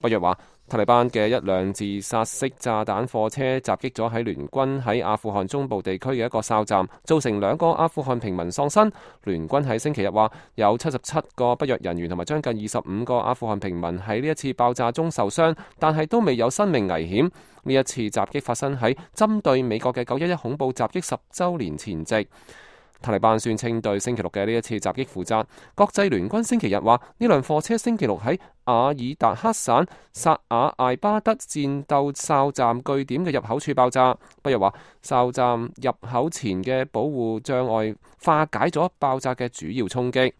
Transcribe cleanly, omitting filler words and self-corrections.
北約話，塔利班嘅一輛自殺式炸彈貨車襲擊咗喺聯軍喺阿富汗中部地區嘅一個哨站，造成2個阿富汗平民喪生。聯軍喺星期日話，有77個北約人員同埋將近25個阿富汗平民喺呢一次爆炸中受傷，但係都未有生命危險。呢一次襲擊發生喺針對美國嘅911恐怖襲擊10週年前夕。塔利班宣稱對星期六嘅呢一次襲擊負責。國際聯軍星期日話，呢輛貨車星期六喺阿爾達克省薩瓦艾巴德戰鬥哨站據點嘅入口處爆炸。北約話，哨站入口前嘅保護障礙化解咗爆炸嘅主要衝擊。